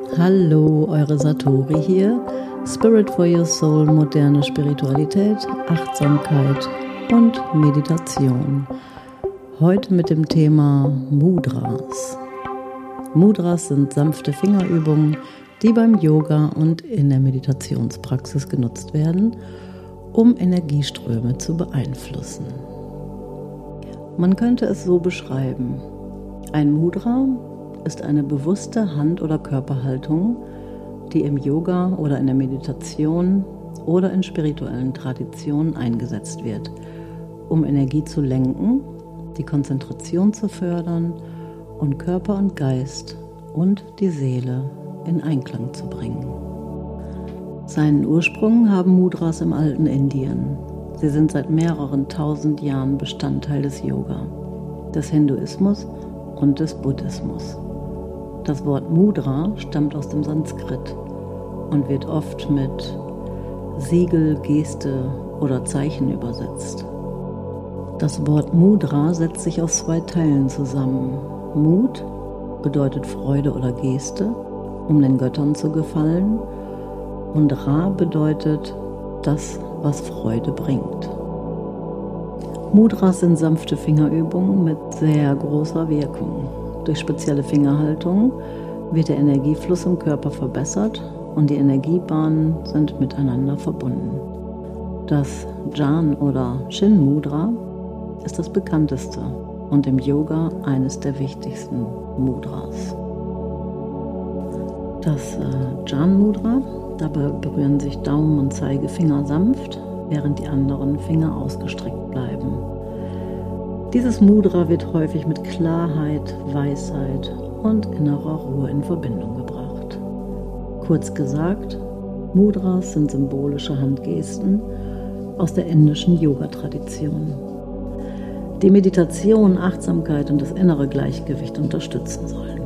Hallo, eure Satori hier. Spirit for your Soul, moderne Spiritualität, Achtsamkeit und Meditation. Heute mit dem Thema Mudras. Mudras sind sanfte Fingerübungen, die beim Yoga und in der Meditationspraxis genutzt werden, um Energieströme zu beeinflussen. Man könnte es so beschreiben: Ein Mudra ist eine bewusste Hand- oder Körperhaltung, die im Yoga oder in der Meditation oder in spirituellen Traditionen eingesetzt wird, um Energie zu lenken, die Konzentration zu fördern und Körper und Geist und die Seele in Einklang zu bringen. Seinen Ursprung haben Mudras im alten Indien. Sie sind seit mehreren tausend Jahren Bestandteil des Yoga, des Hinduismus und des Buddhismus. Das Wort Mudra stammt aus dem Sanskrit und wird oft mit Siegel, Geste oder Zeichen übersetzt. Das Wort Mudra setzt sich aus zwei Teilen zusammen. Mud bedeutet Freude oder Geste, um den Göttern zu gefallen, und Ra bedeutet das, was Freude bringt. Mudras sind sanfte Fingerübungen mit sehr großer Wirkung. Durch spezielle Fingerhaltung wird der Energiefluss im Körper verbessert und die Energiebahnen sind miteinander verbunden. Das Jan- oder Shin-Mudra ist das bekannteste und im Yoga eines der wichtigsten Mudras. Das Jan-Mudra, dabei berühren sich Daumen und Zeigefinger sanft, während die anderen Finger ausgestreckt bleiben. Dieses Mudra wird häufig mit Klarheit, Weisheit und innerer Ruhe in Verbindung gebracht. Kurz gesagt, Mudras sind symbolische Handgesten aus der indischen Yoga-Tradition, die Meditation, Achtsamkeit und das innere Gleichgewicht unterstützen sollen.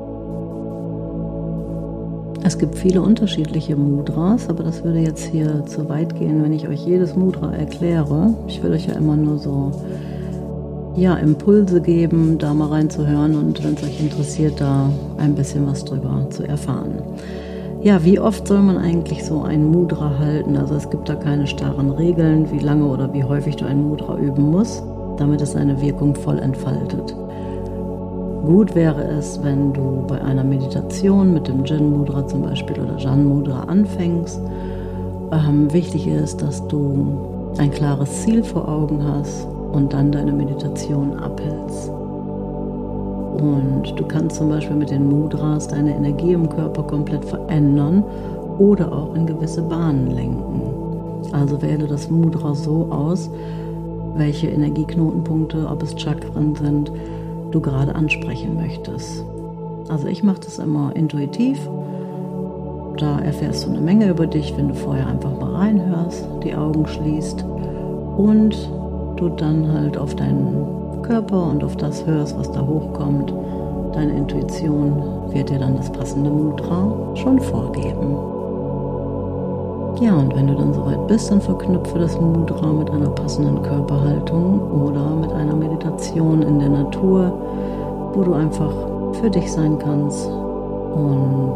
Es gibt viele unterschiedliche Mudras, aber das würde jetzt hier zu weit gehen, wenn ich euch jedes Mudra erkläre. Ich will euch ja immer nur so Impulse geben, da mal reinzuhören und wenn es euch interessiert, da ein bisschen was drüber zu erfahren. Ja, wie oft soll man eigentlich so ein Mudra halten? Also es gibt da keine starren Regeln, wie lange oder wie häufig du ein Mudra üben musst, damit es seine Wirkung voll entfaltet. Gut wäre es, wenn du bei einer Meditation mit dem Jin-Mudra zum Beispiel oder Jan-Mudra anfängst. Wichtig ist, dass du ein klares Ziel vor Augen hast und dann deine Meditation abhältst. Und du kannst zum Beispiel mit den Mudras deine Energie im Körper komplett verändern oder auch in gewisse Bahnen lenken. Also wähle das Mudra so aus, welche Energieknotenpunkte, ob es Chakren sind, du gerade ansprechen möchtest. Also ich mache das immer intuitiv. Da erfährst du eine Menge über dich, wenn du vorher einfach mal reinhörst, die Augen schließt und du dann halt auf deinen Körper und auf das hörst, was da hochkommt. Deine Intuition wird dir dann das passende Mudra schon vorgeben. Ja, und wenn du dann soweit bist, dann verknüpfe das Mudra mit einer passenden Körperhaltung oder mit einer Meditation in der Natur, wo du einfach für dich sein kannst und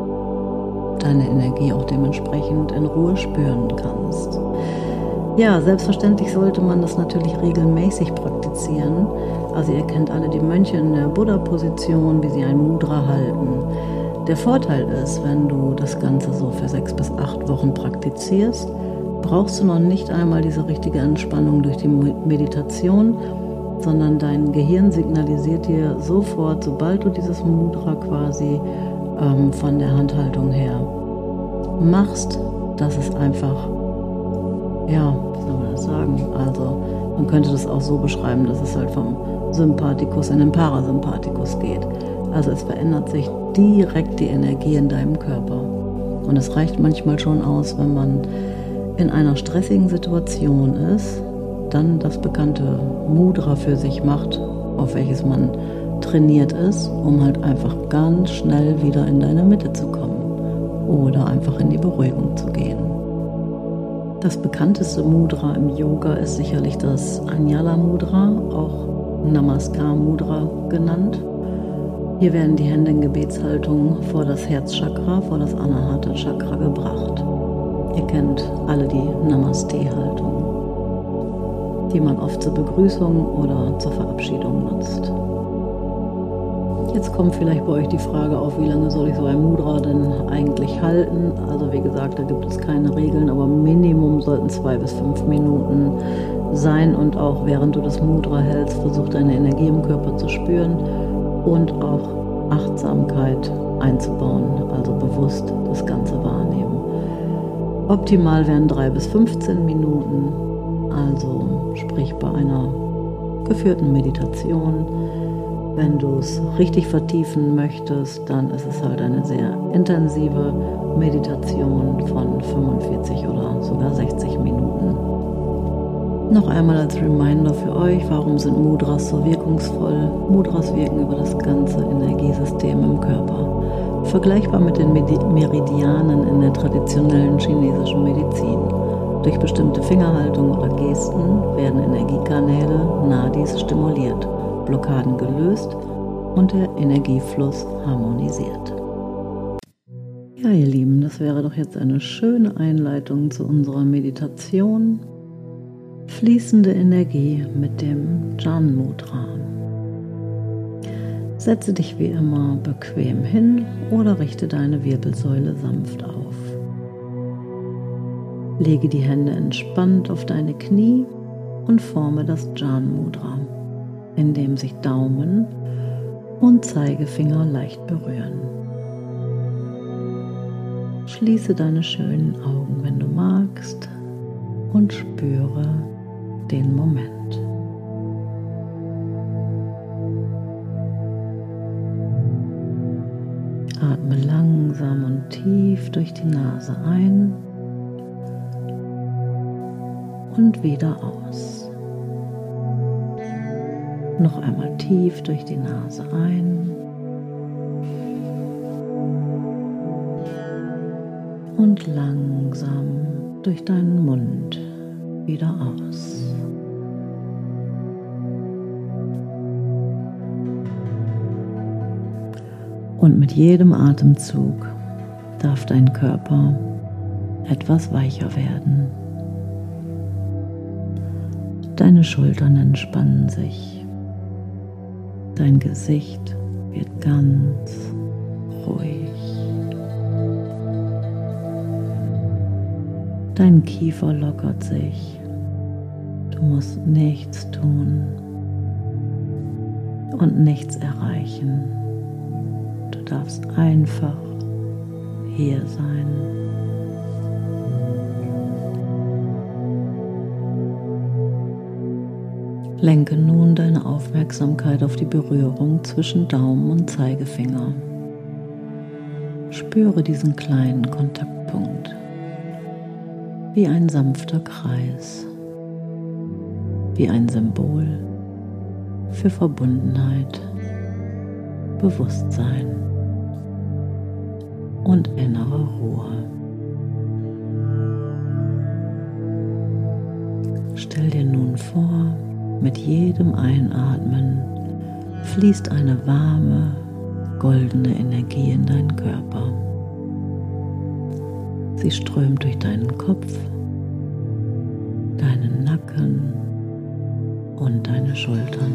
deine Energie auch dementsprechend in Ruhe spüren kannst. Ja, selbstverständlich sollte man das natürlich regelmäßig praktizieren. Also ihr kennt alle die Mönche in der Buddha-Position, wie sie ein Mudra halten. Der Vorteil ist, wenn du das Ganze so für 6 bis 8 Wochen praktizierst, brauchst du noch nicht einmal diese richtige Entspannung durch die Meditation, sondern dein Gehirn signalisiert dir sofort, sobald du dieses Mudra quasi von der Handhaltung her machst, dass es einfach, wie soll man das sagen? Also man könnte das auch so beschreiben, dass es halt vom Sympathikus in den Parasympathikus geht. Also es verändert sich direkt die Energie in deinem Körper. Und es reicht manchmal schon aus, wenn man in einer stressigen Situation ist, dann das bekannte Mudra für sich macht, auf welches man trainiert ist, um halt einfach ganz schnell wieder in deine Mitte zu kommen oder einfach in die Beruhigung zu gehen. Das bekannteste Mudra im Yoga ist sicherlich das Anjala Mudra, auch Namaskar Mudra genannt. Hier werden die Hände in Gebetshaltung vor das Herzchakra, vor das Anahata Chakra gebracht. Ihr kennt alle die Namaste-Haltung, die man oft zur Begrüßung oder zur Verabschiedung nutzt. Jetzt kommt vielleicht bei euch die Frage auf, wie lange soll ich so ein Mudra denn eigentlich halten? Also wie gesagt, da gibt es keine Regeln, aber Minimum sollten 2 bis 5 Minuten sein, und auch während du das Mudra hältst, versuch deine Energie im Körper zu spüren und auch Achtsamkeit einzubauen, also bewusst das Ganze wahrnehmen. Optimal wären 3 bis 15 Minuten, also sprich bei einer geführten Meditation. Wenn du es richtig vertiefen möchtest, dann ist es halt eine sehr intensive Meditation von 45 oder sogar 60 Minuten. Noch einmal als Reminder für euch, warum sind Mudras so wirkungsvoll? Mudras wirken über das ganze Energiesystem im Körper. Vergleichbar mit den Meridianen in der traditionellen chinesischen Medizin. Durch bestimmte Fingerhaltung oder Gesten werden Energiekanäle, Nadis, stimuliert, Blockaden gelöst und der Energiefluss harmonisiert. Ja, ihr Lieben, das wäre doch jetzt eine schöne Einleitung zu unserer Meditation. Fließende Energie mit dem Jan Mudra. Setze dich wie immer bequem hin oder richte deine Wirbelsäule sanft auf. Lege die Hände entspannt auf deine Knie und forme das Jan Mudra, indem sich Daumen und Zeigefinger leicht berühren. Schließe deine schönen Augen, wenn du magst, und spüre den Moment. Atme langsam und tief durch die Nase ein und wieder aus. Noch einmal tief durch die Nase ein und langsam durch deinen Mund wieder aus. Und mit jedem Atemzug darf dein Körper etwas weicher werden. Deine Schultern entspannen sich. Dein Gesicht wird ganz ruhig. Dein Kiefer lockert sich. Du musst nichts tun und nichts erreichen. Du darfst einfach hier sein. Lenke nun deine Aufmerksamkeit auf die Berührung zwischen Daumen und Zeigefinger. Spüre diesen kleinen Kontaktpunkt wie ein sanfter Kreis, wie ein Symbol für Verbundenheit, Bewusstsein und innere Ruhe. Stell dir nun vor, mit jedem Einatmen fließt eine warme, goldene Energie in deinen Körper. Sie strömt durch deinen Kopf, deinen Nacken und deine Schultern.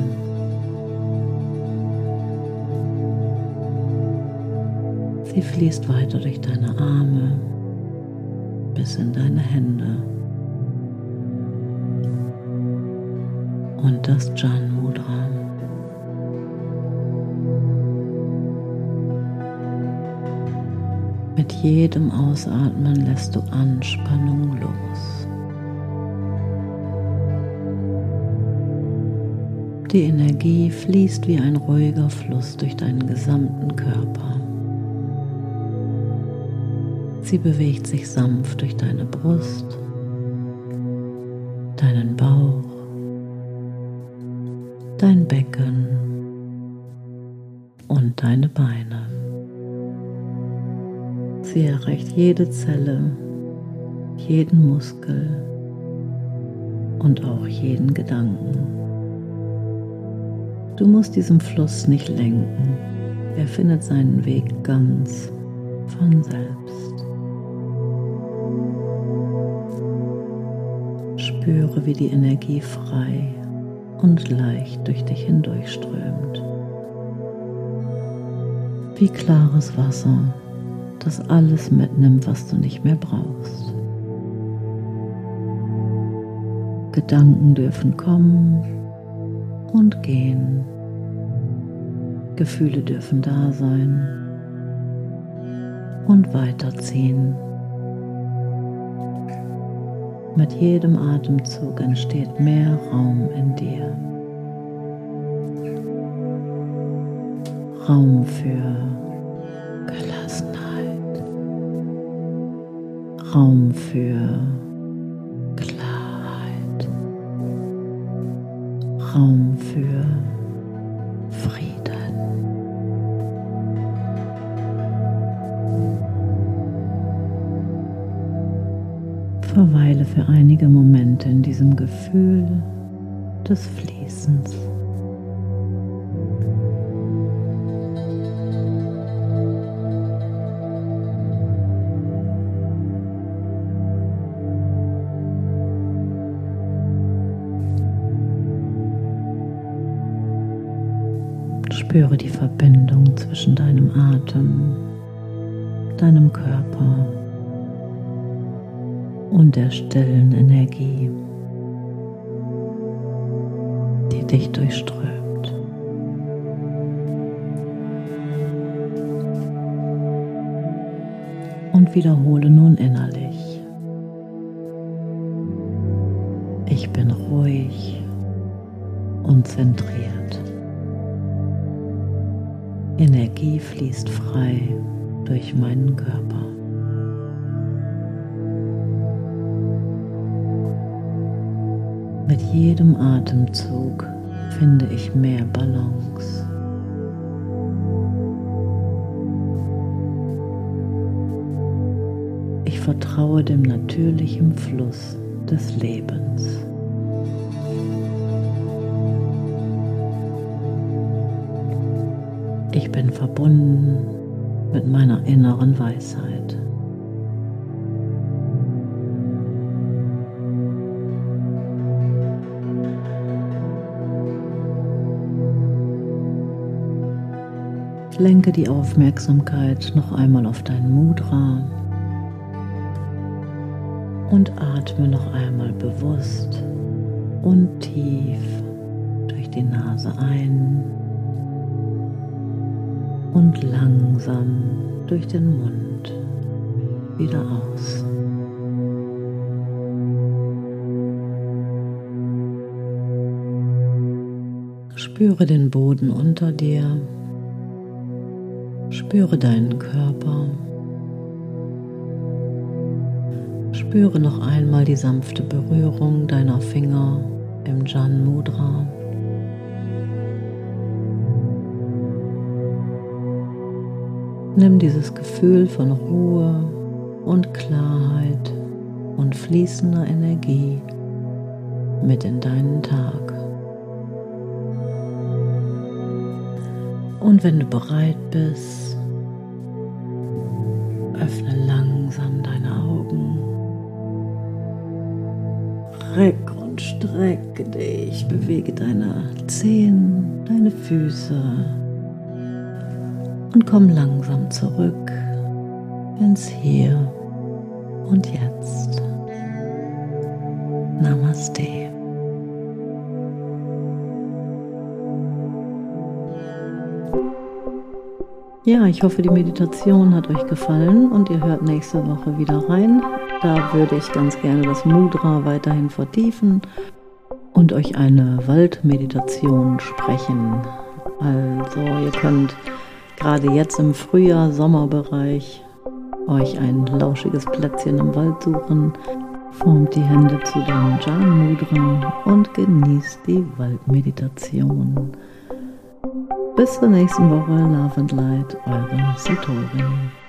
Sie fließt weiter durch deine Arme bis in deine Hände und das Jan Mudra. Mit jedem Ausatmen lässt du Anspannung los. Die Energie fließt wie ein ruhiger Fluss durch deinen gesamten Körper. Sie bewegt sich sanft durch deine Brust, deinen Bauch, dein Becken und deine Beine. Sie erreicht jede Zelle, jeden Muskel und auch jeden Gedanken. Du musst diesen Fluss nicht lenken, Er findet seinen Weg ganz von selbst. Spüre, wie die Energie frei und leicht durch dich hindurchströmt. Wie klares Wasser, das alles mitnimmt, was du nicht mehr brauchst. Gedanken dürfen kommen und gehen. Gefühle dürfen da sein und weiterziehen. Mit jedem Atemzug entsteht mehr Raum in dir. Raum für Gelassenheit. Raum für Klarheit. Raum für Frieden. Verweile für einige Momente in diesem Gefühl des Fließens. Spüre die Verbindung zwischen deinem Atem, deinem Körper und der stillen Energie, die dich durchströmt. Und wiederhole nun innerlich: Ich bin ruhig und zentriert. Energie fließt frei durch meinen Körper. Mit jedem Atemzug finde ich mehr Balance. Ich vertraue dem natürlichen Fluss des Lebens. Ich bin verbunden mit meiner inneren Weisheit. Lenke die Aufmerksamkeit noch einmal auf dein Mudra und atme noch einmal bewusst und tief durch die Nase ein und langsam durch den Mund wieder aus. Spüre den Boden unter dir. Spüre deinen Körper. Spüre noch einmal die sanfte Berührung deiner Finger im Jan Mudra. Nimm dieses Gefühl von Ruhe und Klarheit und fließender Energie mit in deinen Tag. Und wenn du bereit bist, öffne langsam deine Augen. Reck und strecke dich, bewege deine Zehen, deine Füße und komm langsam zurück ins Hier und Jetzt. Namaste. Ja, ich hoffe, die Meditation hat euch gefallen und ihr hört nächste Woche wieder rein. Da würde ich ganz gerne das Mudra weiterhin vertiefen und euch eine Waldmeditation sprechen. Also ihr könnt gerade jetzt im Frühjahr, Sommerbereich euch ein lauschiges Plätzchen im Wald suchen, formt die Hände zu dem Jan Mudra und genießt die Waldmeditation. Bis zur nächsten Woche. Love and Light, eure Satori.